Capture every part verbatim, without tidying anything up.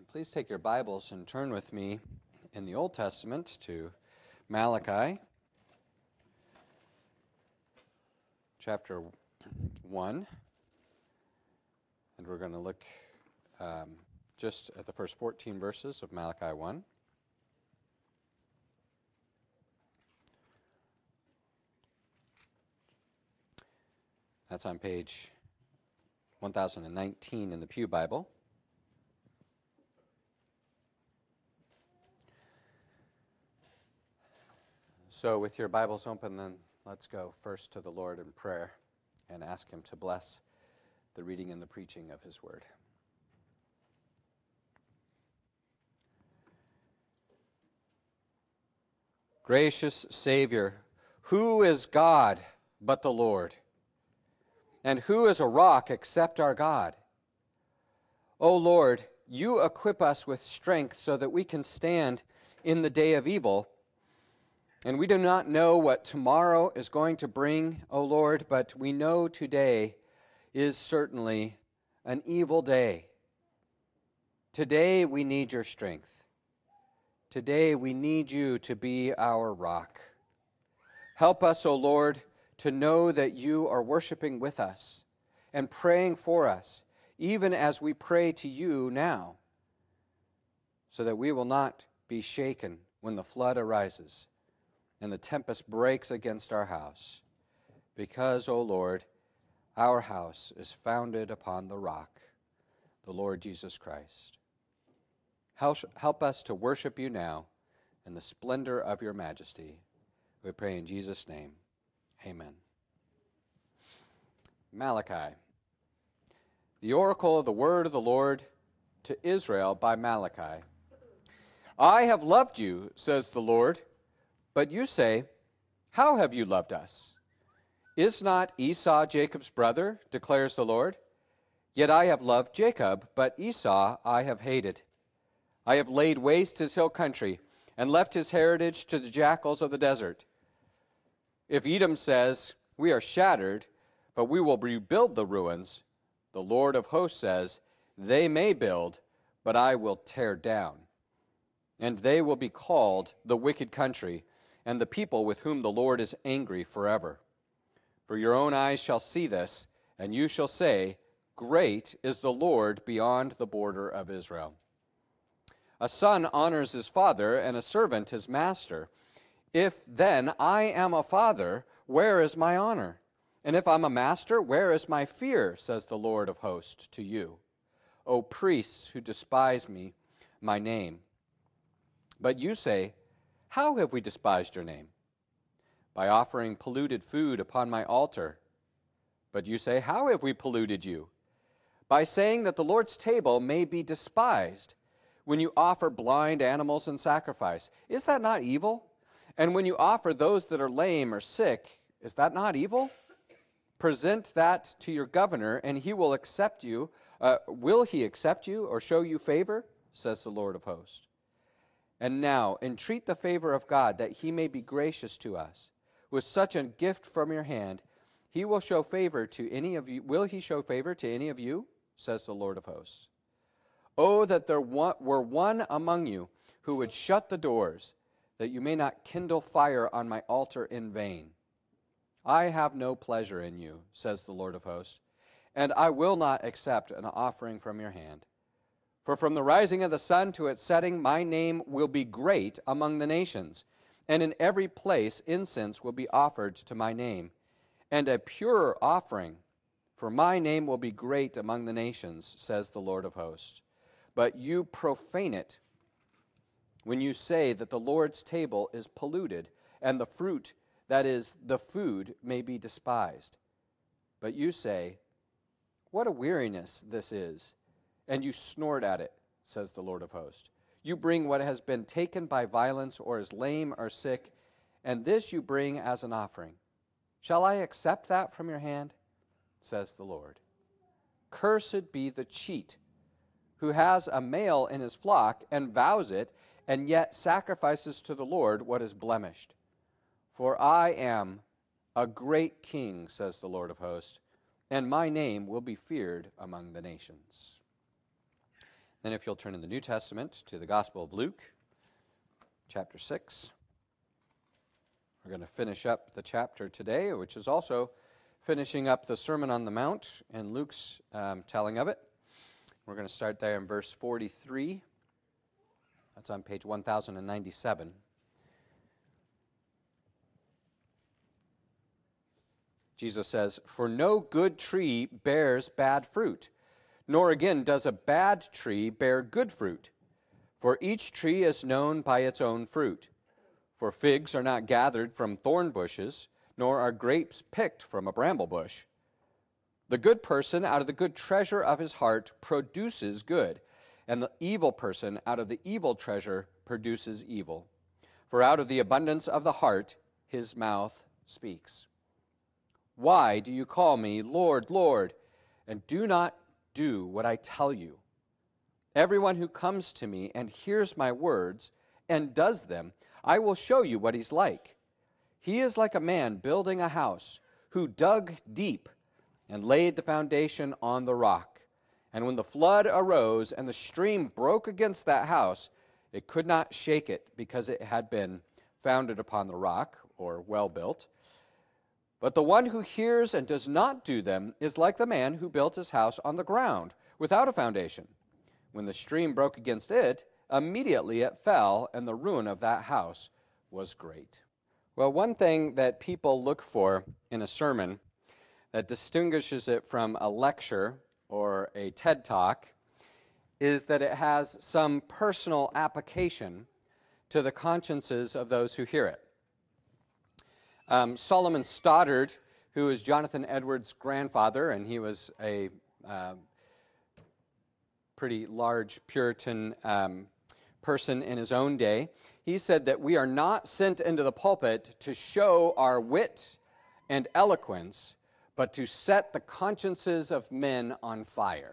Please take your Bibles and turn with me in the Old Testament to Malachi, chapter one. And we're going to look um, just at the first fourteen verses of Malachi one. That's on page one thousand nineteen in the Pew Bible. So with your Bibles open, then let's go first to the Lord in prayer and ask Him to bless the reading and the preaching of His Word. Gracious Savior, who is God but the Lord? And who is a rock except our God? O Lord, you equip us with strength so that we can stand in the day of evil. And we do not know what tomorrow is going to bring, O Lord, but we know today is certainly an evil day. Today we need your strength. Today we need you to be our rock. Help us, O Lord, to know that you are worshiping with us and praying for us, even as we pray to you now, so that we will not be shaken when the flood arises and the tempest breaks against our house, because, O Lord, our house is founded upon the rock, the Lord Jesus Christ. Help us to worship you now in the splendor of your majesty. We pray in Jesus' name. Amen. Malachi. The oracle of the word of the Lord to Israel by Malachi. I have loved you, says the Lord. But you say, how have you loved us? Is not Esau Jacob's brother, declares the Lord? Yet I have loved Jacob, but Esau I have hated. I have laid waste his hill country and left his heritage to the jackals of the desert. If Edom says, we are shattered, but we will rebuild the ruins, the Lord of hosts says, they may build, but I will tear down. And they will be called the wicked country, and the people with whom the Lord is angry forever. For your own eyes shall see this, and you shall say, great is the Lord beyond the border of Israel. A son honors his father, and a servant his master. If then I am a father, where is my honor? And if I'm a master, where is my fear, says the Lord of hosts to you, O priests who despise me, my name. But you say, how have we despised your name? By offering polluted food upon my altar. But you say, how have we polluted you? By saying that the Lord's table may be despised, when you offer blind animals in sacrifice. Is that not evil? And when you offer those that are lame or sick, is that not evil? Present that to your governor, and he will accept you. Uh, will he accept you or show you favor? Says the Lord of hosts. And now, entreat the favor of God, that he may be gracious to us. With such a gift from your hand, he will show favor to any of you. Will he show favor to any of you? Says the Lord of hosts. Oh, that there were one among you who would shut the doors, that you may not kindle fire on my altar in vain. I have no pleasure in you, says the Lord of hosts, and I will not accept an offering from your hand. For from the rising of the sun to its setting, my name will be great among the nations, and in every place incense will be offered to my name, and a pure offering, for my name will be great among the nations, says the Lord of hosts. But you profane it when you say that the Lord's table is polluted, and the fruit, that is, the food, may be despised. But you say, what a weariness this is! And you snort at it, says the Lord of hosts. You bring what has been taken by violence or is lame or sick, and this you bring as an offering. Shall I accept that from your hand? Says the Lord. Cursed be the cheat, who has a male in his flock and vows it, and yet sacrifices to the Lord what is blemished. For I am a great king, says the Lord of hosts, and my name will be feared among the nations. Then if you'll turn in the New Testament to the Gospel of Luke, chapter six. We're going to finish up the chapter today, which is also finishing up the Sermon on the Mount and Luke's um, telling of it. We're going to start there in verse forty-three. That's on page one thousand ninety-seven. Jesus says, "For no good tree bears bad fruit, nor again does a bad tree bear good fruit. For each tree is known by its own fruit. For figs are not gathered from thorn bushes, nor are grapes picked from a bramble bush. The good person out of the good treasure of his heart produces good, and the evil person out of the evil treasure produces evil. For out of the abundance of the heart his mouth speaks. Why do you call me Lord, Lord, and do not do what I tell you? Everyone who comes to me and hears my words and does them, I will show you what he's like. He is like a man building a house who dug deep and laid the foundation on the rock. And when the flood arose and the stream broke against that house, it could not shake it because it had been founded upon the rock, or well built. But the one who hears and does not do them is like the man who built his house on the ground without a foundation. When the stream broke against it, immediately it fell, and the ruin of that house was great." Well, one thing that people look for in a sermon that distinguishes it from a lecture or a TED Talk is that it has some personal application to the consciences of those who hear it. Um, Solomon Stoddard, who is Jonathan Edwards' grandfather, and he was a uh, pretty large Puritan um, person in his own day, he said that we are not sent into the pulpit to show our wit and eloquence, but to set the consciences of men on fire.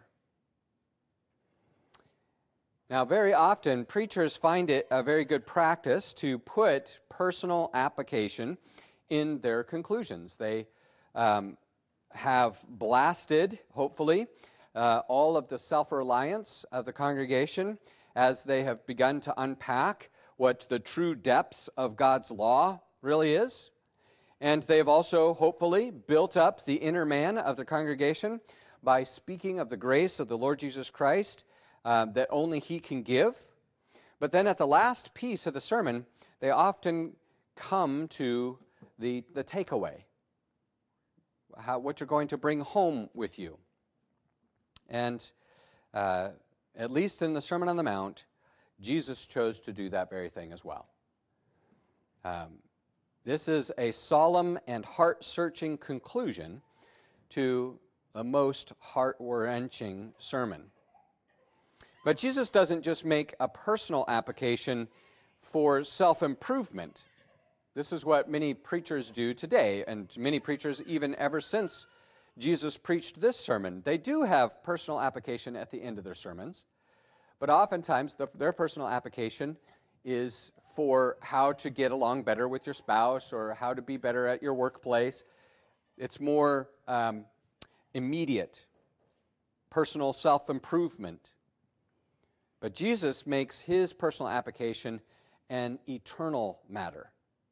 Now, very often, preachers find it a very good practice to put personal application in their conclusions. They um, have blasted, hopefully, uh, all of the self-reliance of the congregation as they have begun to unpack what the true depths of God's law really is. And they have also, hopefully, built up the inner man of the congregation by speaking of the grace of the Lord Jesus Christ uh, that only He can give. But then at the last piece of the sermon, they often come to the, the takeaway, how, what you're going to bring home with you. And uh, at least in the Sermon on the Mount, Jesus chose to do that very thing as well. Um, this is a solemn and heart-searching conclusion to a most heart-wrenching sermon. But Jesus doesn't just make a personal application for self-improvement. This is what many preachers do today, and many preachers even ever since Jesus preached this sermon. They do have personal application at the end of their sermons, but oftentimes the, their personal application is for how to get along better with your spouse or how to be better at your workplace. It's more um, immediate, personal self-improvement. But Jesus makes his personal application an eternal matter.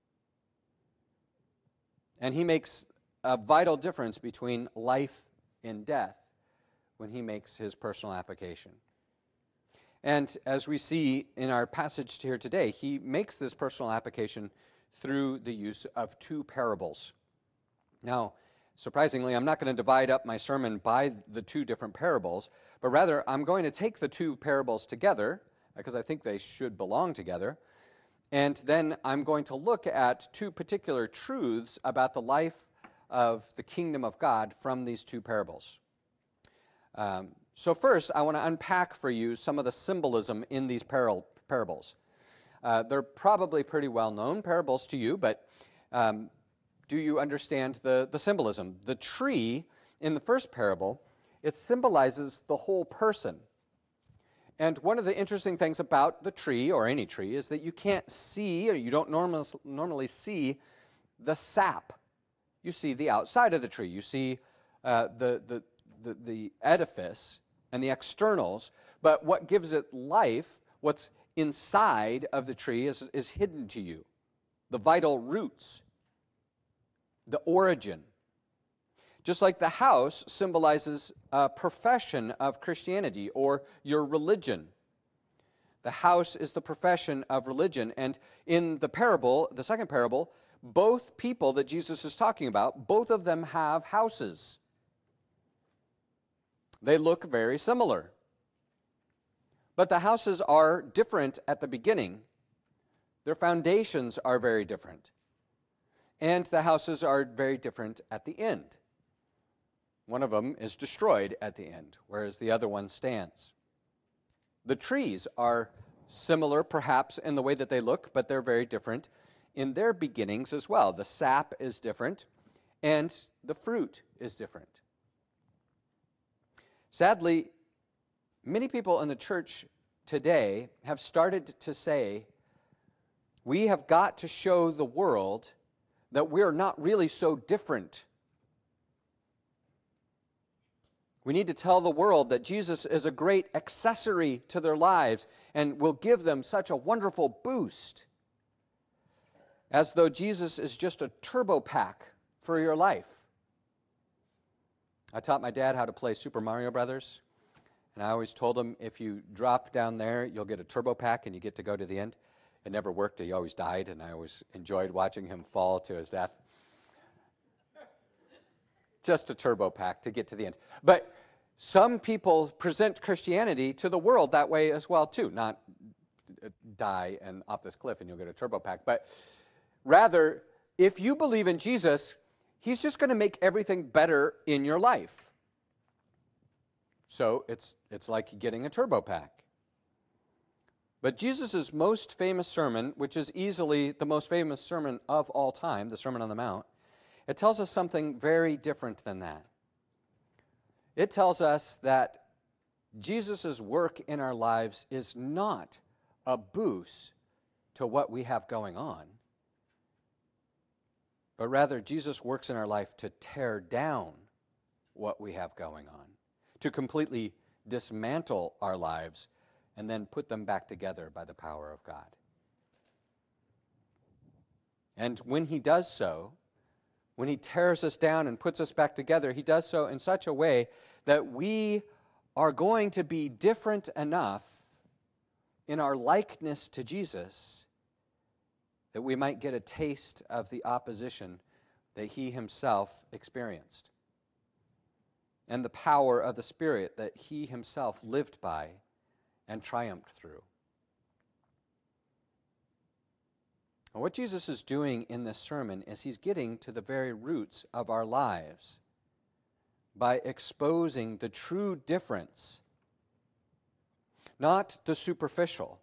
And he makes a vital difference between life and death when he makes his personal application. And as we see in our passage here today, he makes this personal application through the use of two parables. Now, surprisingly, I'm not going to divide up my sermon by the two different parables, but rather I'm going to take the two parables together, because I think they should belong together, and then I'm going to look at two particular truths about the life of the kingdom of God from these two parables. Um, so first, I want to unpack for you some of the symbolism in these paral- parables. Uh, they're probably pretty well-known parables to you, but um, do you understand the, the symbolism? The tree in the first parable, it symbolizes the whole person. And one of the interesting things about the tree, or any tree, is that you can't see, or you don't normally, normally see the sap. You see the outside of the tree. You see uh, the, the, the, the edifice, and the externals, but what gives it life, what's inside of the tree, is, is hidden to you. The vital roots, the origin. Just like the house symbolizes a profession of Christianity or your religion. The house is the profession of religion. And in the parable, the second parable, both people that Jesus is talking about, both of them have houses. They look very similar. But the houses are different at the beginning. Their foundations are very different. And the houses are very different at the end. One of them is destroyed at the end, whereas the other one stands. The trees are similar, perhaps, in the way that they look, but they're very different in their beginnings as well. The sap is different, and the fruit is different. Sadly, many people in the church today have started to say, we have got to show the world that we're not really so different. We need to tell the world that Jesus is a great accessory to their lives and will give them such a wonderful boost, as though Jesus is just a turbo pack for your life. I taught my dad how to play Super Mario Brothers, and I always told him, if you drop down there, you'll get a turbo pack and you get to go to the end. It never worked. He always died, and I always enjoyed watching him fall to his death. Just a turbo pack to get to the end. But some people present Christianity to the world that way as well, too. Not die and off this cliff and you'll get a turbo pack, but rather, if you believe in Jesus, he's just going to make everything better in your life. So it's, it's like getting a turbo pack. But Jesus' most famous sermon, which is easily the most famous sermon of all time, the Sermon on the Mount, it tells us something very different than that. It tells us that Jesus' work in our lives is not a boost to what we have going on, but rather Jesus works in our life to tear down what we have going on, to completely dismantle our lives and then put them back together by the power of God. And when he does so, when he tears us down and puts us back together, he does so in such a way that we are going to be different enough in our likeness to Jesus that we might get a taste of the opposition that he himself experienced and the power of the Spirit that he himself lived by and triumphed through. And what Jesus is doing in this sermon is he's getting to the very roots of our lives by exposing the true difference, not the superficial,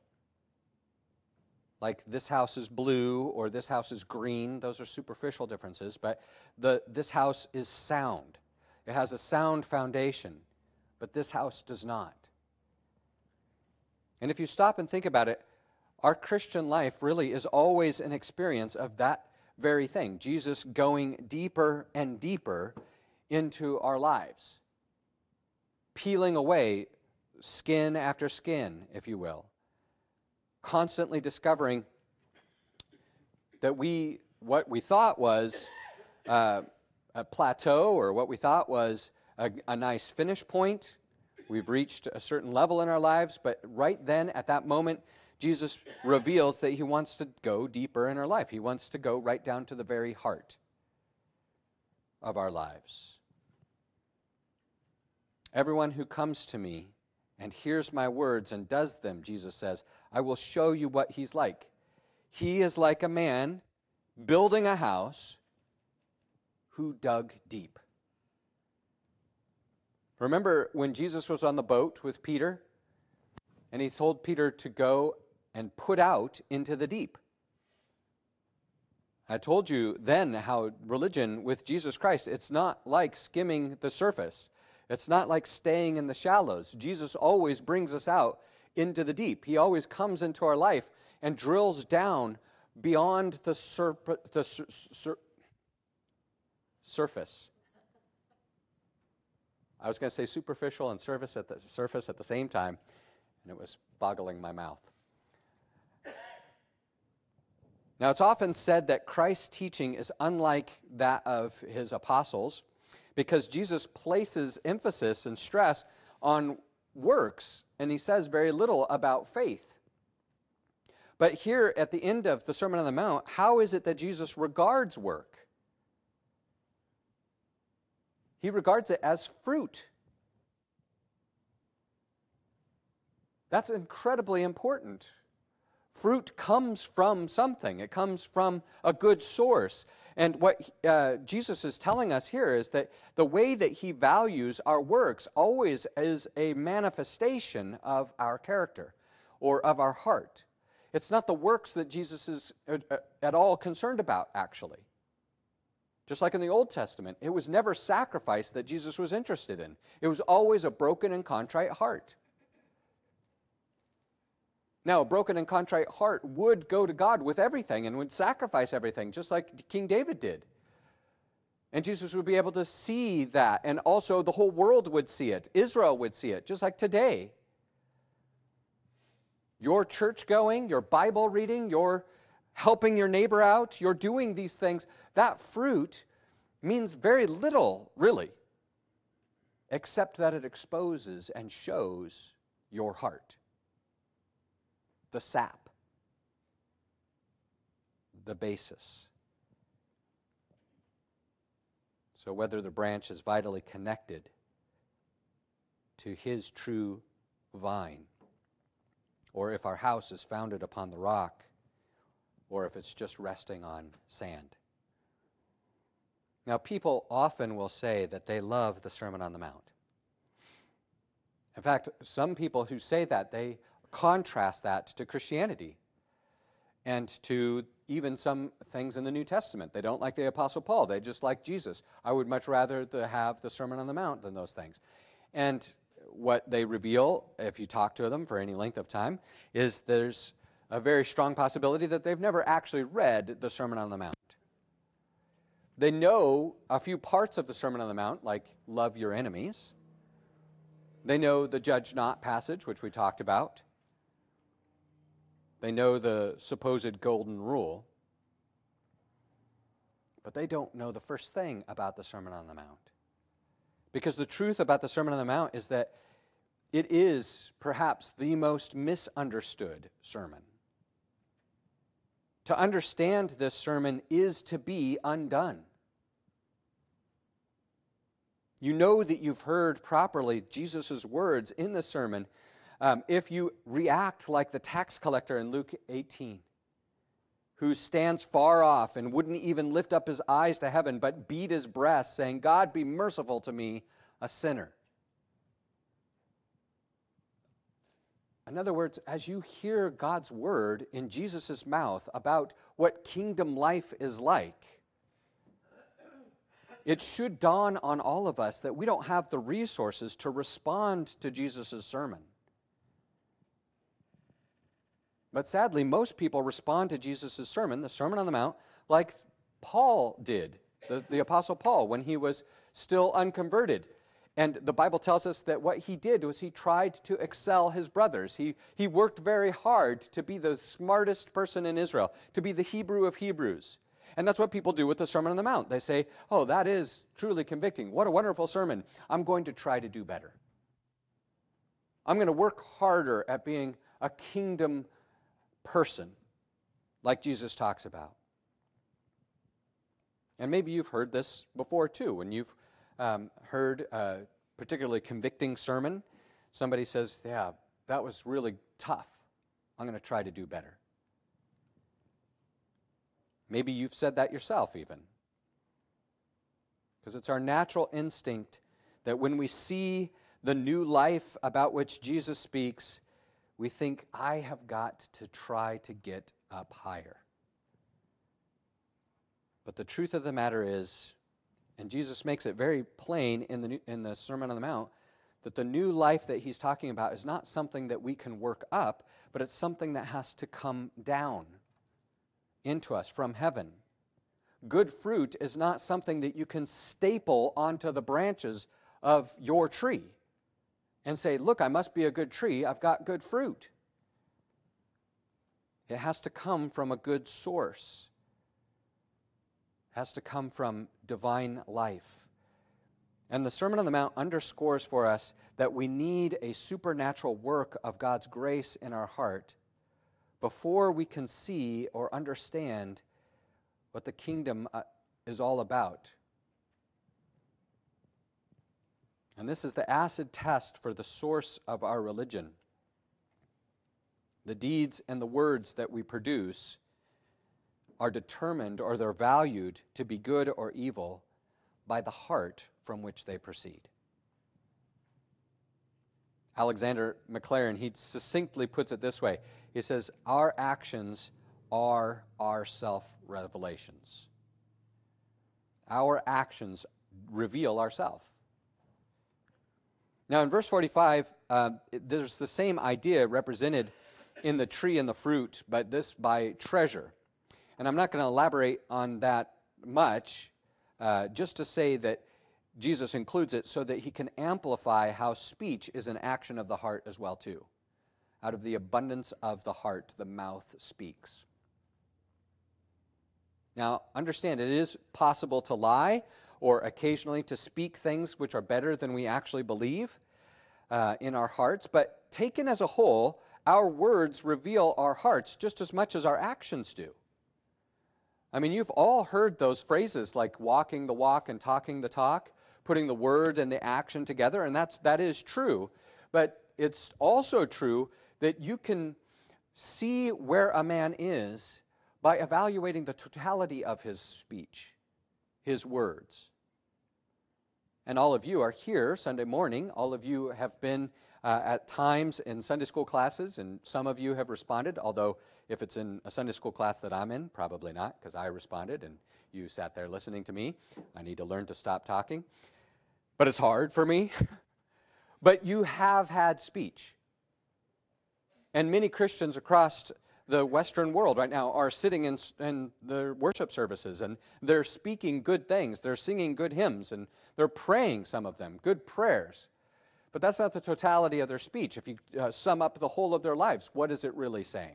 like this house is blue or this house is green. Those are superficial differences, but the, this house is sound. It has a sound foundation, but this house does not. And if you stop and think about it, our Christian life really is always an experience of that very thing. Jesus going deeper and deeper into our lives, peeling away skin after skin, if you will, constantly discovering that we, what we thought was uh, a plateau or what we thought was a, a nice finish point. We've reached a certain level in our lives, but right then, at that moment, Jesus reveals that he wants to go deeper in our life. He wants to go right down to the very heart of our lives. Everyone who comes to me and hears my words and does them, Jesus says, I will show you what he's like. He is like a man building a house who dug deep. Remember when Jesus was on the boat with Peter and he told Peter to go and put out into the deep. I told you then how religion with Jesus Christ, it's not like skimming the surface. It's not like staying in the shallows. Jesus always brings us out into the deep. He always comes into our life and drills down beyond the, surp- the sur- sur- surface. I was going to say superficial and surface at the surface at the same time, and it was boggling my mouth. Now, it's often said that Christ's teaching is unlike that of his apostles because Jesus places emphasis and stress on works, and he says very little about faith. But here at the end of the Sermon on the Mount, how is it that Jesus regards work? He regards it as fruit. That's incredibly important. Fruit comes from something. It comes from a good source. And what uh, Jesus is telling us here is that the way that he values our works always is a manifestation of our character or of our heart. It's not the works that Jesus is at all concerned about, actually. Just like in the Old Testament, it was never sacrifice that Jesus was interested in. It was always a broken and contrite heart. Now, a broken and contrite heart would go to God with everything and would sacrifice everything, just like King David did. And Jesus would be able to see that, and also the whole world would see it. Israel would see it, just like today. Your church going, your Bible reading, your helping your neighbor out, you're doing these things, that fruit means very little, really, except that it exposes and shows your heart. The sap, the basis. So whether the branch is vitally connected to his true vine, or if our house is founded upon the rock, or if it's just resting on sand. Now, people often will say that they love the Sermon on the Mount. In fact, some people who say that, they contrast that to Christianity and to even some things in the New Testament. They don't like the Apostle Paul. They just like Jesus. I would much rather to have the Sermon on the Mount than those things. And what they reveal, if you talk to them for any length of time, is there's a very strong possibility that they've never actually read the Sermon on the Mount. They know a few parts of the Sermon on the Mount, like love your enemies. They know the judge not passage, which we talked about. They know the supposed golden rule. But they don't know the first thing about the Sermon on the Mount. Because the truth about the Sermon on the Mount is that it is perhaps the most misunderstood sermon. To understand this sermon is to be undone. You know that you've heard properly Jesus' words in the sermon um, if you react like the tax collector in Luke eighteen, who stands far off and wouldn't even lift up his eyes to heaven, but beat his breast, saying, "God, be merciful to me, a sinner." In other words, as you hear God's word in Jesus' mouth about what kingdom life is like, it should dawn on all of us that we don't have the resources to respond to Jesus' sermon. But sadly, most people respond to Jesus' sermon, the Sermon on the Mount, like Paul did, the, the Apostle Paul, when he was still unconverted. And the Bible tells us that what he did was he tried to excel his brothers. He, he worked very hard to be the smartest person in Israel, to be the Hebrew of Hebrews. And that's what people do with the Sermon on the Mount. They say, "Oh, that is truly convicting. What a wonderful sermon. I'm going to try to do better. I'm going to work harder at being a kingdom person, like Jesus talks about." And maybe you've heard this before too, when you've um, heard a particularly convicting sermon. Somebody says, "Yeah, that was really tough. I'm going to try to do better." Maybe you've said that yourself even. Because it's our natural instinct that when we see the new life about which Jesus speaks, we think, I have got to try to get up higher. But the truth of the matter is, and Jesus makes it very plain in the, new, in the Sermon on the Mount, that the new life that he's talking about is not something that we can work up, but it's something that has to come down into us from heaven. Good fruit is not something that you can staple onto the branches of your tree and say, look, I must be a good tree. I've got good fruit. It has to come from a good source. It has to come from divine life. And the Sermon on the Mount underscores for us that we need a supernatural work of God's grace in our heart before we can see or understand what the kingdom is all about. And this is the acid test for the source of our religion. The deeds and the words that we produce are determined or they're valued to be good or evil by the heart from which they proceed. Alexander Maclaren, he succinctly puts it this way. He says, our actions are our self-revelations. Our actions reveal ourself. Now in verse forty-five, uh, there's the same idea represented in the tree and the fruit, but this by treasure. And I'm not going to elaborate on that much, uh, just to say that Jesus includes it so that he can amplify how speech is an action of the heart as well too. Out of the abundance of the heart, the mouth speaks. Now, understand, it is possible to lie or occasionally to speak things which are better than we actually believe uh, in our hearts, but taken as a whole, our words reveal our hearts just as much as our actions do. I mean, you've all heard those phrases like walking the walk and talking the talk, putting the word and the action together, and that's, that is true. But it's also true that you can see where a man is by evaluating the totality of his speech, his words. And all of you are here Sunday morning. All of you have been uh, at times in Sunday school classes, and some of you have responded, although if it's in a Sunday school class that I'm in, probably not, because I responded and you sat there listening to me. I need to learn to stop talking. But it's hard for me. But you have had speech. And many Christians across the Western world right now are sitting in, in the worship services, and they're speaking good things. They're singing good hymns, and they're praying, some of them, good prayers. But that's not the totality of their speech. If you uh, sum up the whole of their lives, what is it really saying?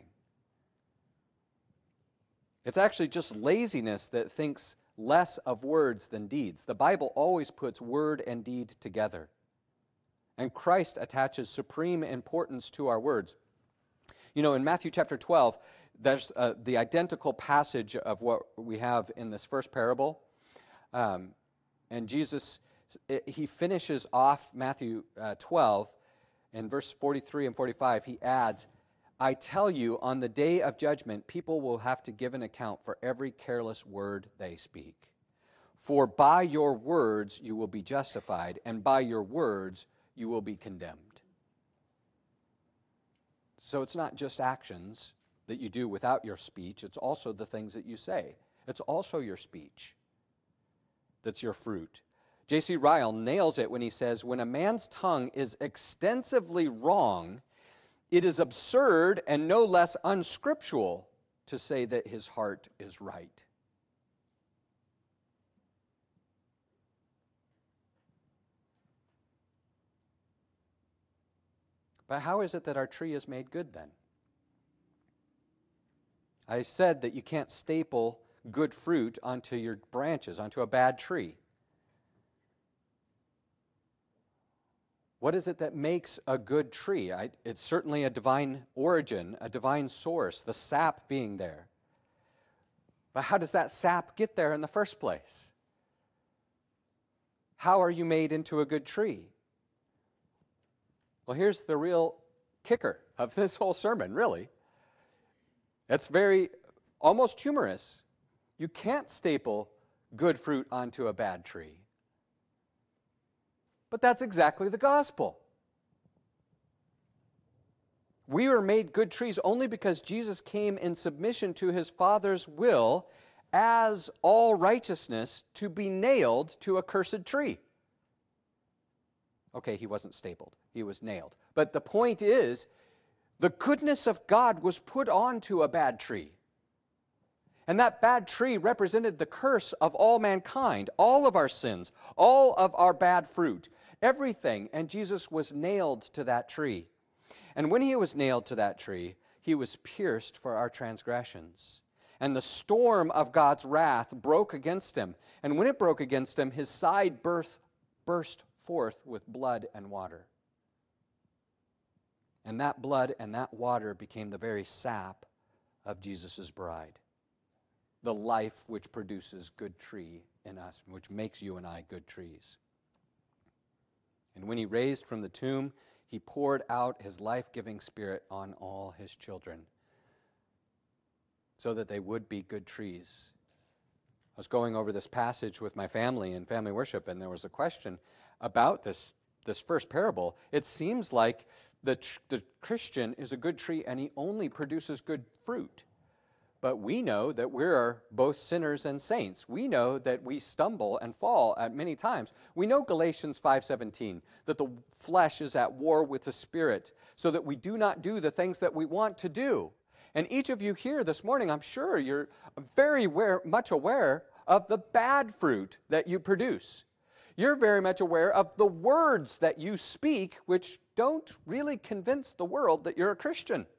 It's actually just laziness that thinks less of words than deeds. The Bible always puts word and deed together. And Christ attaches supreme importance to our words. You know, in Matthew chapter twelve, there's uh, the identical passage of what we have in this first parable. Um, and Jesus, he finishes off Matthew uh, twelve, in verse forty-three and forty-five, he adds, I tell you, on the day of judgment, people will have to give an account for every careless word they speak. For by your words you will be justified, and by your words you will be condemned. So it's not just actions that you do without your speech, it's also the things that you say. It's also your speech that's your fruit. J C Ryle nails it when he says, when a man's tongue is extensively wrong, it is absurd and no less unscriptural to say that his heart is right. But how is it that our tree is made good then? I said that you can't staple good fruit onto your branches, onto a bad tree. What is it that makes a good tree? I, it's certainly a divine origin, a divine source, the sap being there. But how does that sap get there in the first place? How are you made into a good tree? Well, here's the real kicker of this whole sermon, really. It's very, almost humorous. You can't staple good fruit onto a bad tree. But that's exactly the gospel. We were made good trees only because Jesus came in submission to his Father's will as all righteousness to be nailed to a cursed tree. Okay, he wasn't stapled. He was nailed. But the point is, the goodness of God was put onto a bad tree. And that bad tree represented the curse of all mankind, all of our sins, all of our bad fruit. everything. And Jesus was nailed to that tree. And when he was nailed to that tree, he was pierced for our transgressions. And the storm of God's wrath broke against him. And when it broke against him, his side burst, burst forth with blood and water. And that blood and that water became the very sap of Jesus' bride, the life which produces good tree in us, which makes you and I good trees. And when he raised from the tomb, he poured out his life-giving Spirit on all his children so that they would be good trees. I was going over this passage with my family in family worship, and there was a question about this, this first parable. It seems like the, tr- the Christian is a good tree and he only produces good fruit. But we know that we are both sinners and saints. We know that we stumble and fall at many times. We know Galatians five seventeen, that the flesh is at war with the Spirit, so that we do not do the things that we want to do. And each of you here this morning, I'm sure you're very aware, much aware of the bad fruit that you produce. You're very much aware of the words that you speak, which don't really convince the world that you're a Christian.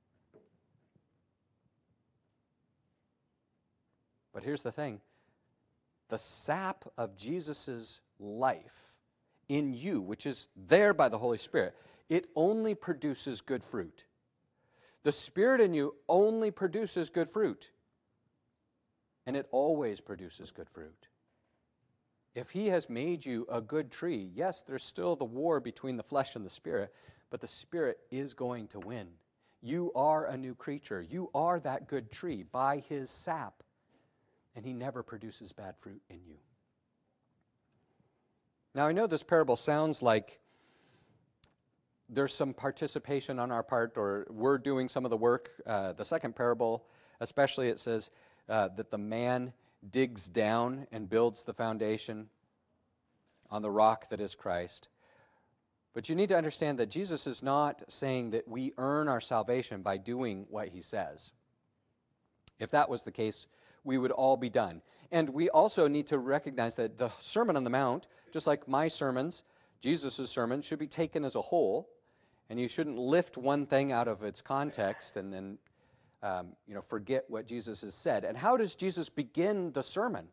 But here's the thing. The sap of Jesus' life in you, which is there by the Holy Spirit, it only produces good fruit. The Spirit in you only produces good fruit. And it always produces good fruit. If he has made you a good tree, yes, there's still the war between the flesh and the Spirit, but the Spirit is going to win. You are a new creature. You are that good tree by his sap. And he never produces bad fruit in you. Now, I know this parable sounds like there's some participation on our part, or we're doing some of the work. Uh, the second parable, especially, it says uh, that the man digs down and builds the foundation on the rock that is Christ. But you need to understand that Jesus is not saying that we earn our salvation by doing what he says. If that was the case, we would all be done. And we also need to recognize that the Sermon on the Mount, just like my sermons, Jesus' sermon, should be taken as a whole, and you shouldn't lift one thing out of its context and then um, you know, forget what Jesus has said. And how does Jesus begin the sermon?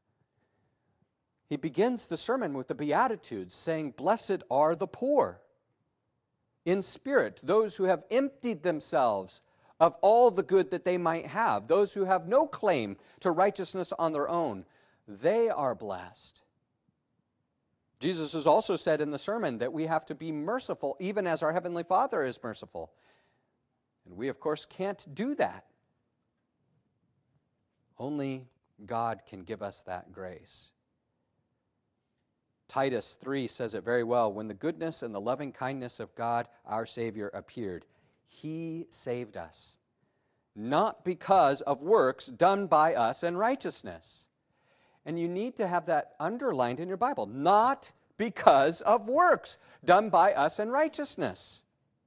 He begins the sermon with the Beatitudes, saying, "Blessed are the poor in spirit, those who have emptied themselves of all the good that they might have, those who have no claim to righteousness on their own. They are blessed." Jesus has also said in the sermon that we have to be merciful, even as our Heavenly Father is merciful. And we, of course, can't do that. Only God can give us that grace. Titus three says it very well. When the goodness and the loving kindness of God, our Savior, appeared, he saved us, not because of works done by us in righteousness. And you need to have that underlined in your Bible. Not because of works done by us in righteousness.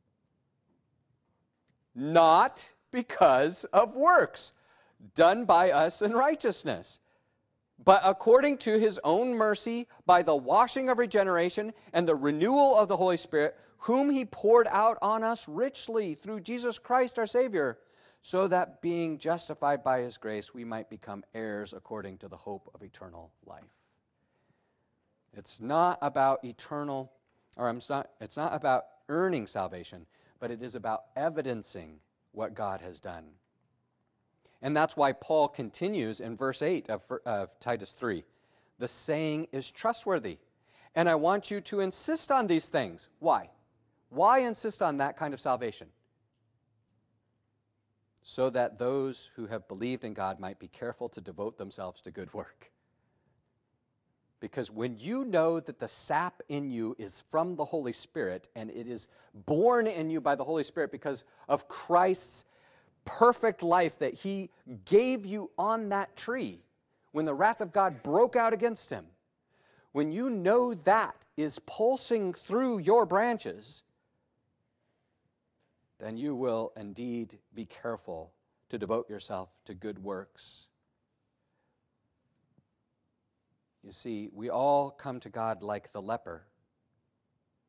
Not because of works done by us in righteousness, but according to his own mercy, by the washing of regeneration and the renewal of the Holy Spirit, whom he poured out on us richly through Jesus Christ our Savior, so that being justified by his grace, we might become heirs according to the hope of eternal life. It's not about eternal, or it's not, it's not about earning salvation, but it is about evidencing what God has done. And that's why Paul continues in verse eight of, of Titus three. The saying is trustworthy, and I want you to insist on these things. Why? Why insist on that kind of salvation? So that those who have believed in God might be careful to devote themselves to good work. Because when you know that the sap in you is from the Holy Spirit, and it is born in you by the Holy Spirit because of Christ's perfect life that he gave you on that tree when the wrath of God broke out against him, when you know that is pulsing through your branches, then you will indeed be careful to devote yourself to good works. You see, we all come to God like the leper,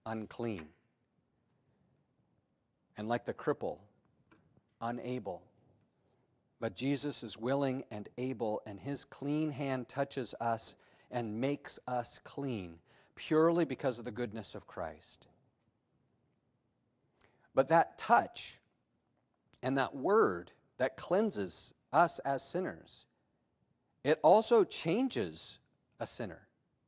unclean. And like the cripple, unable. But Jesus is willing and able, and his clean hand touches us and makes us clean, purely because of the goodness of Christ. But that touch and that word that cleanses us as sinners, it also changes a sinner.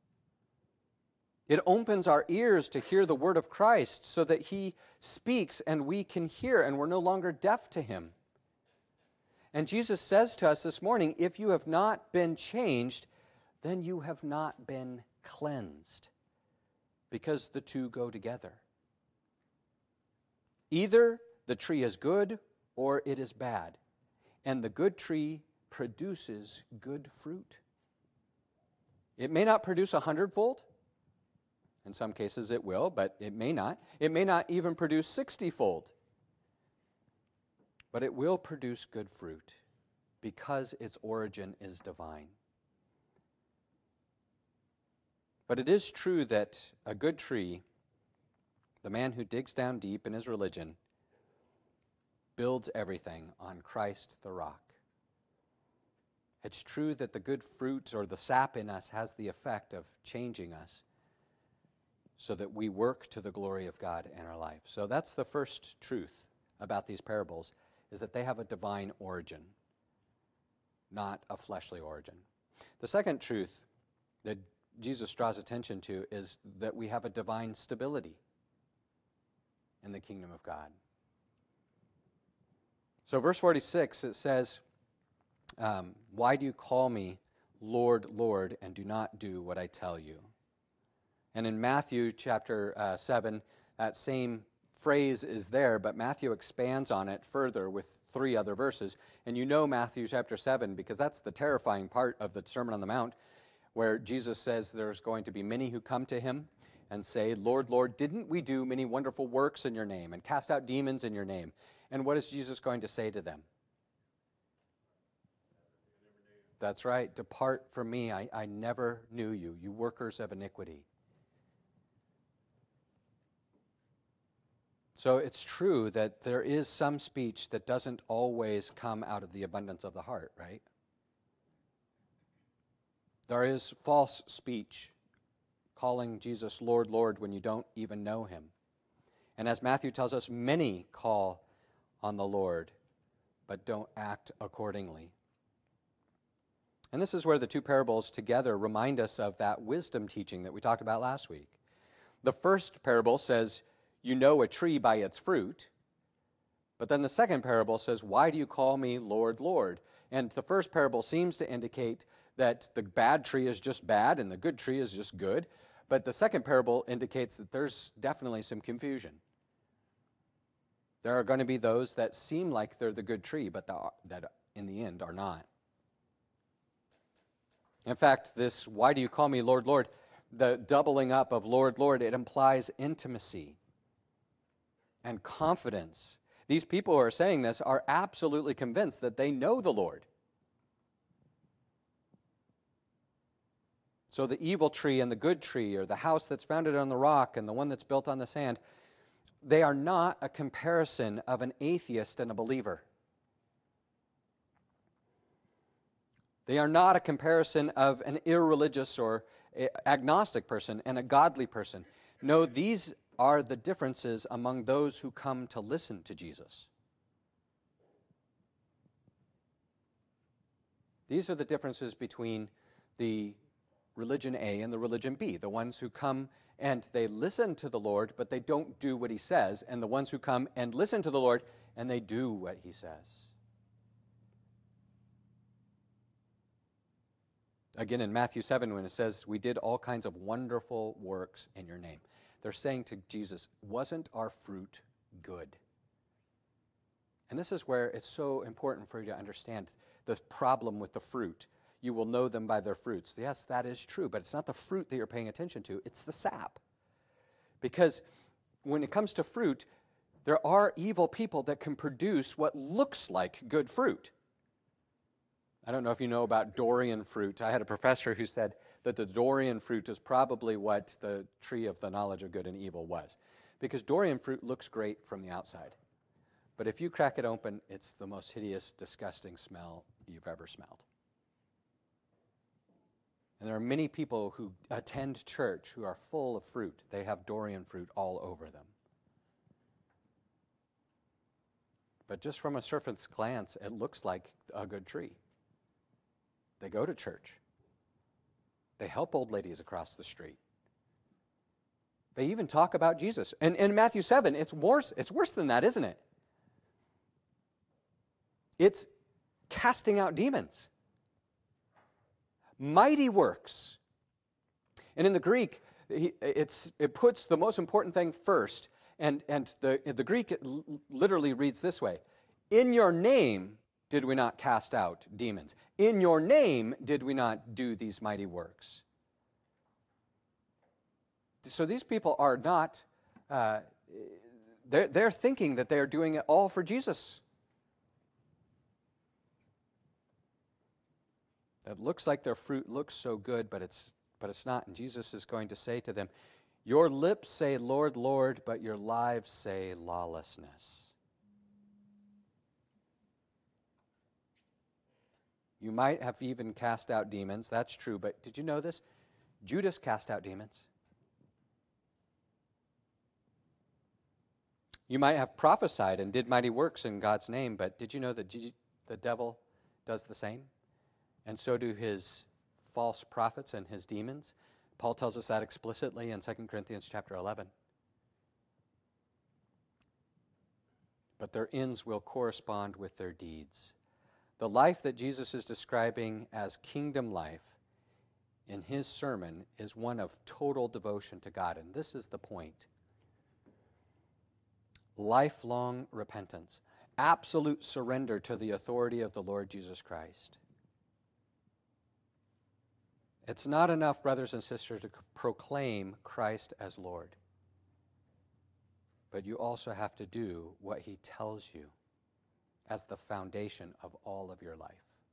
It opens our ears to hear the word of Christ so that he speaks and we can hear, and we're no longer deaf to him. And Jesus says to us this morning, if you have not been changed, then you have not been cleansed, because the two go together. Either the tree is good or it is bad, and the good tree produces good fruit. It may not produce a hundredfold. In some cases it will, but it may not. It may not even produce sixtyfold. But it will produce good fruit because its origin is divine. But it is true that a good tree, the man who digs down deep in his religion, builds everything on Christ the rock. It's true that the good fruit or the sap in us has the effect of changing us so that we work to the glory of God in our life. So that's the first truth about these parables, is that they have a divine origin, not a fleshly origin. The second truth that Jesus draws attention to is that we have a divine stability in the kingdom of God. So verse forty-six, it says, um, why do you call me Lord, Lord, and do not do what I tell you? And in Matthew chapter uh, seven, that same phrase is there, but Matthew expands on it further with three other verses. And you know Matthew chapter seven because that's the terrifying part of the Sermon on the Mount, where Jesus says there's going to be many who come to him and say, Lord, Lord, didn't we do many wonderful works in your name and cast out demons in your name? And what is Jesus going to say to them? That's right. Depart from me. I, I never knew you, you workers of iniquity. So it's true that there is some speech that doesn't always come out of the abundance of the heart, right? There is false speech, calling Jesus Lord, Lord, when you don't even know him. And as Matthew tells us, many call on the Lord, but don't act accordingly. And this is where the two parables together remind us of that wisdom teaching that we talked about last week. The first parable says, you know a tree by its fruit. But then the second parable says, why do you call me Lord, Lord? And the first parable seems to indicate that the bad tree is just bad and the good tree is just good. But the second parable indicates that there's definitely some confusion. There are going to be those that seem like they're the good tree, but the, that in the end are not. In fact, this, why do you call me Lord, Lord? The doubling up of Lord, Lord, it implies intimacy and confidence. These people who are saying this are absolutely convinced that they know the Lord. So the evil tree and the good tree, or the house that's founded on the rock and the one that's built on the sand, they are not a comparison of an atheist and a believer. They are not a comparison of an irreligious or agnostic person and a godly person. No, these are the differences among those who come to listen to Jesus. These are the differences between the religion A and the religion B, the ones who come and they listen to the Lord, but they don't do what he says, and the ones who come and listen to the Lord and they do what he says. Again, in Matthew seven, when it says, we did all kinds of wonderful works in your name, they're saying to Jesus, wasn't our fruit good? And this is where it's so important for you to understand the problem with the fruit. You will know them by their fruits. Yes, that is true, but it's not the fruit that you're paying attention to, it's the sap. Because when it comes to fruit, there are evil people that can produce what looks like good fruit. I don't know if you know about durian fruit. I had a professor who said that the durian fruit is probably what the tree of the knowledge of good and evil was. Because durian fruit looks great from the outside. But if you crack it open, it's the most hideous, disgusting smell you've ever smelled. And there are many people who attend church who are full of fruit. They have durian fruit all over them. But just from a surface glance, it looks like a good tree. They go to church. They help old ladies across the street. They even talk about Jesus. And in Matthew seven, it's worse, it's worse than that, isn't it? It's casting out demons. Mighty works. And in the Greek, it's, it puts the most important thing first. And, and the, the Greek literally reads this way. In your name did we not cast out demons. In your name did we not do these mighty works. So these people are not, uh, they're, they're thinking that they're doing it all for Jesus. It looks like their fruit looks so good, but it's, but it's not. And Jesus is going to say to them, your lips say, Lord, Lord, but your lives say lawlessness. You might have even cast out demons, that's true, but did you know this? Judas cast out demons. You might have prophesied and did mighty works in God's name, but did you know that the devil does the same? And so do his false prophets and his demons. Paul tells us that explicitly in Second Corinthians chapter eleven. But their ends will correspond with their deeds. The life that Jesus is describing as kingdom life in his sermon is one of total devotion to God. And this is the point. Lifelong repentance, absolute surrender to the authority of the Lord Jesus Christ. It's not enough, brothers and sisters, to proclaim Christ as Lord. But you also have to do what he tells you as the foundation of all of your life.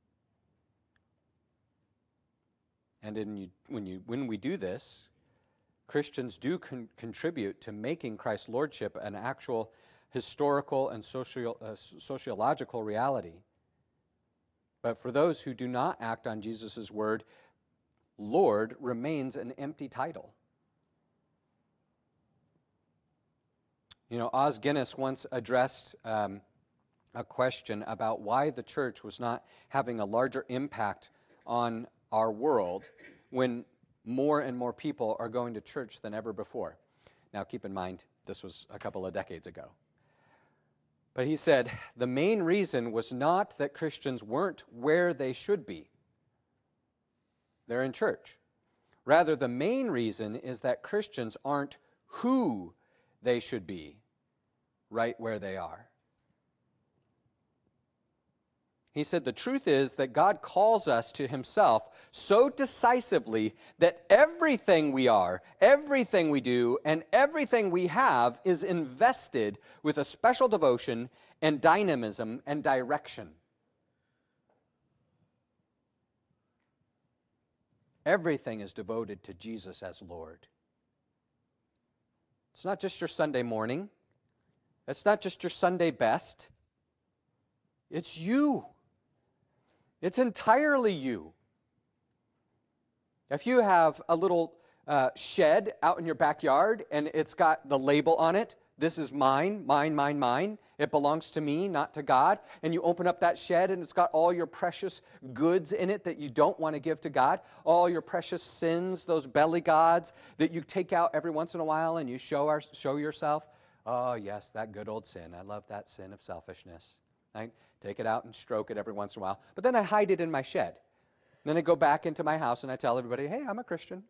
And in you, when, you, when we do this, Christians do con- contribute to making Christ's lordship an actual historical and socio- uh, sociological reality. But for those who do not act on Jesus' word, Lord remains an empty title. You know, Os Guinness once addressed um, a question about why the church was not having a larger impact on our world when more and more people are going to church than ever before. Now, keep in mind, this was a couple of decades ago. But he said, the main reason was not that Christians weren't where they should be. They're in church. Rather, the main reason is that Christians aren't who they should be right where they are. He said, the truth is that God calls us to himself so decisively that everything we are, everything we do, and everything we have is invested with a special devotion and dynamism and direction. Everything is devoted to Jesus as Lord. It's not just your Sunday morning. It's not just your Sunday best. It's you. It's entirely you. If you have a little uh, shed out in your backyard and it's got the label on it, this is mine, mine, mine, mine. It belongs to me, not to God. And you open up that shed and it's got all your precious goods in it that you don't want to give to God. All your precious sins, those belly gods that you take out every once in a while and you show, our, show yourself. Oh, yes, that good old sin. I love that sin of selfishness. I take it out and stroke it every once in a while. But then I hide it in my shed. Then I go back into my house and I tell everybody, hey, I'm a Christian.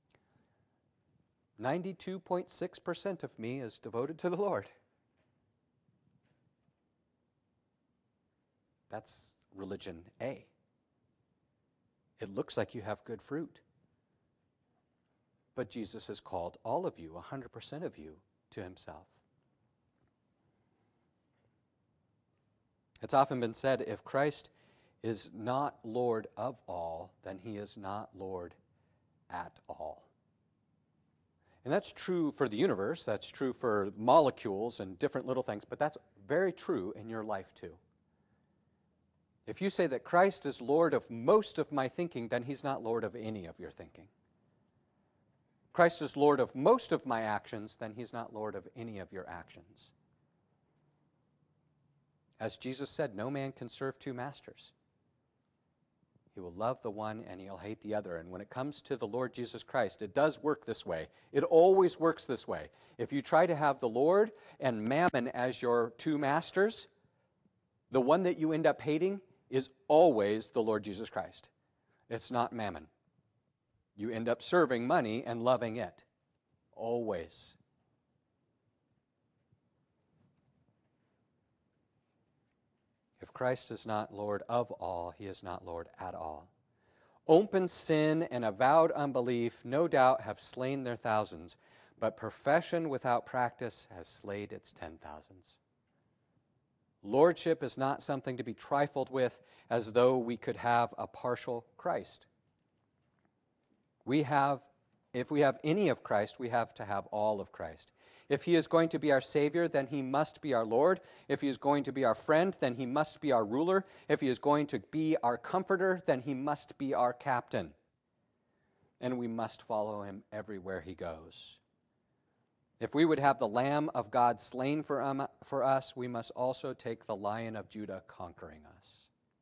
ninety-two point six percent of me is devoted to the Lord. That's religion A. It looks like you have good fruit. But Jesus has called all of you, one hundred percent of you, to himself. It's often been said, if Christ is not Lord of all, then he is not Lord at all. And that's true for the universe, that's true for molecules and different little things, but that's very true in your life too. If you say that Christ is Lord of most of my thinking, then he's not Lord of any of your thinking. Christ is Lord of most of my actions, then he's not Lord of any of your actions. As Jesus said, no man can serve two masters. He will love the one and he'll hate the other. And when it comes to the Lord Jesus Christ, it does work this way. It always works this way. If you try to have the Lord and Mammon as your two masters, the one that you end up hating is always the Lord Jesus Christ. It's not Mammon. You end up serving money and loving it. Always. If Christ is not Lord of all, he is not Lord at all. Open sin and avowed unbelief no doubt have slain their thousands, but profession without practice has slayed its ten thousands. Lordship is not something to be trifled with as though we could have a partial Christ. We have, if we have any of Christ, we have to have all of Christ. If he is going to be our Savior, then he must be our Lord. If he is going to be our friend, then he must be our ruler. If he is going to be our comforter, then he must be our captain. And we must follow him everywhere he goes. If we would have the Lamb of God slain for, um, for us, we must also take the Lion of Judah conquering us.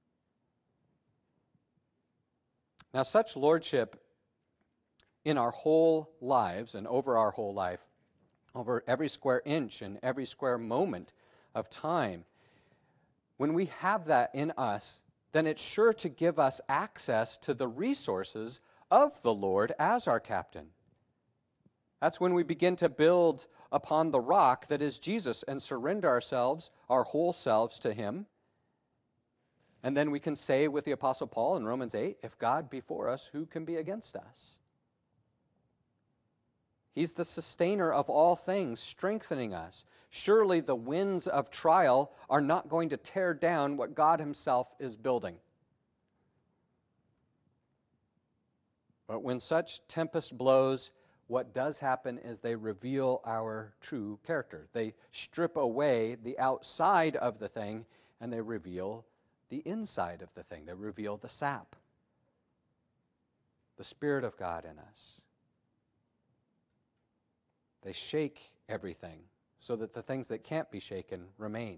Now, such lordship in our whole lives and over our whole life, over every square inch and every square moment of time, when we have that in us, then it's sure to give us access to the resources of the Lord as our captain. That's when we begin to build upon the rock that is Jesus and surrender ourselves, our whole selves, to him. And then we can say with the Apostle Paul in Romans eight, if God be for us, who can be against us? He's the sustainer of all things, strengthening us. Surely the winds of trial are not going to tear down what God himself is building. But when such tempest blows, what does happen is they reveal our true character. They strip away the outside of the thing and they reveal the inside of the thing. They reveal the sap, the Spirit of God in us. They shake everything so that the things that can't be shaken remain.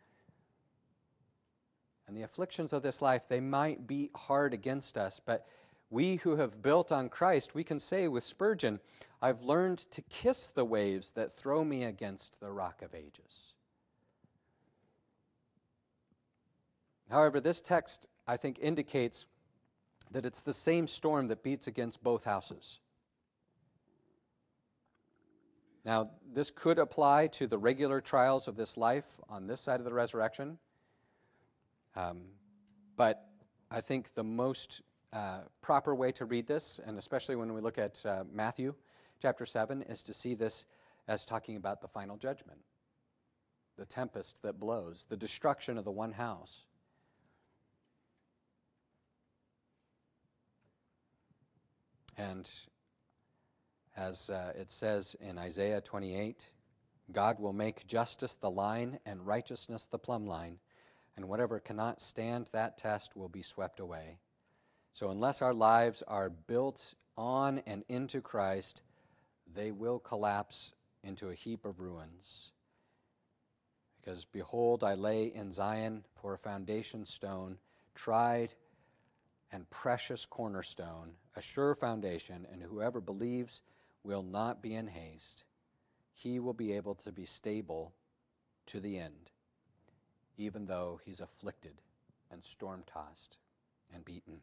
And the afflictions of this life, they might beat hard against us, but we who have built on Christ, we can say with Spurgeon, I've learned to kiss the waves that throw me against the rock of ages. However, this text, I think, indicates that it's the same storm that beats against both houses. Now, this could apply to the regular trials of this life on this side of the resurrection, um, but I think the most uh, proper way to read this, and especially when we look at uh, Matthew chapter seven, is to see this as talking about the final judgment, the tempest that blows, the destruction of the one house. And as uh, it says in Isaiah twenty-eight, God will make justice the line and righteousness the plumb line, and whatever cannot stand that test will be swept away. So unless our lives are built on and into Christ, they will collapse into a heap of ruins. Because behold, I lay in Zion for a foundation stone, tried and precious cornerstone, a sure foundation, and whoever believes will not be in haste. He will be able to be stable to the end, even though he's afflicted and storm-tossed and beaten.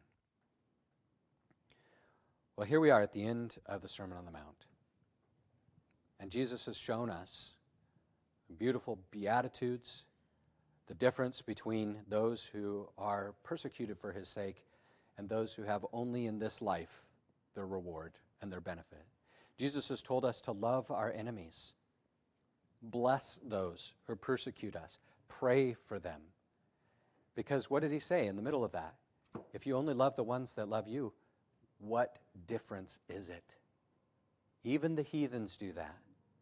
Well, here we are at the end of the Sermon on the Mount. And Jesus has shown us beautiful beatitudes, the difference between those who are persecuted for his sake and those who have only in this life their reward and their benefit. Jesus has told us to love our enemies, bless those who persecute us, pray for them. Because what did he say in the middle of that? If you only love the ones that love you, What difference is it? Even the heathens do that.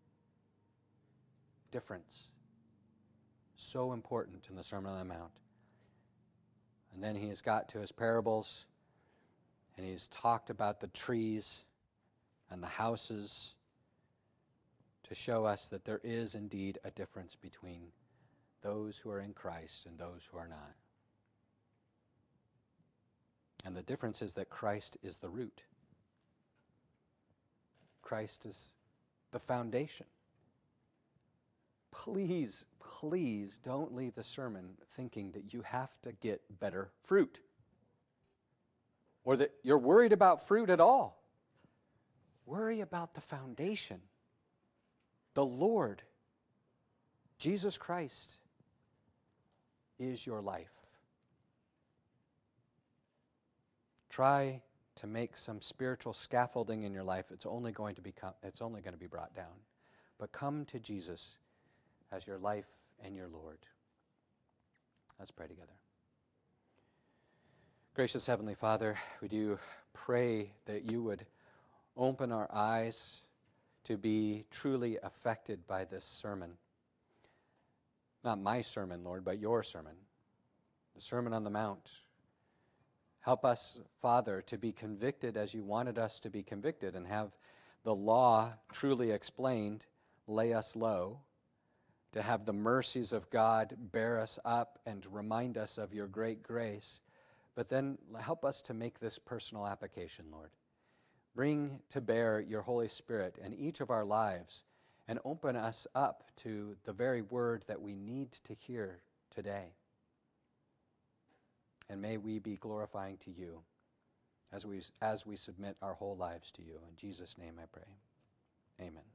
Difference. So important in the Sermon on the Mount. And then he has got to his parables, and he's talked about the trees and the houses to show us that there is indeed a difference between those who are in Christ and those who are not. And the difference is that Christ is the root. Christ is the foundation. Please, please don't leave the sermon thinking that you have to get better fruit or that you're worried about fruit at all. Worry about the foundation. The Lord, Jesus Christ, is your life. Try to make some spiritual scaffolding in your life. It's only going to become, it's only going to be brought down. But come to Jesus as your life and your Lord. Let's pray together. Gracious Heavenly Father, we do pray that you would open our eyes to be truly affected by this sermon. Not my sermon, Lord, but your sermon, the Sermon on the Mount. Help us, Father, to be convicted as you wanted us to be convicted and have the law truly explained, lay us low, to have the mercies of God bear us up and remind us of your great grace. But then help us to make this personal application, Lord. Bring to bear your Holy Spirit in each of our lives and open us up to the very word that we need to hear today. And may we be glorifying to you as we, as we submit our whole lives to you. In Jesus' name I pray. Amen.